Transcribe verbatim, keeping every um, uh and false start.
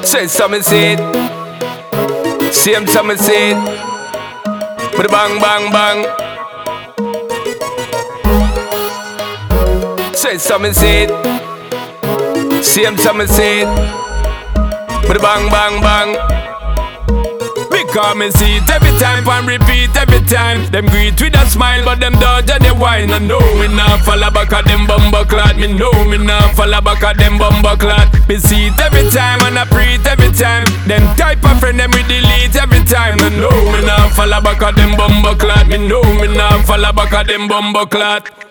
Say something say it. Same something say it. But bang bang bang. Say something say it. Same something say it. But bang bang bang. Because me see it every time and repeat every time. Them greet with a smile but them dodge and they whine. And know me nah follow back of them bumbo clot. Me know me nah follow back of them bumbo clot. Me see it every time and I pre it every time. Them type of friend them we delete every time. And know me nah follow back of them bumbo clot. Me know me nah follow back of them bumbo clot.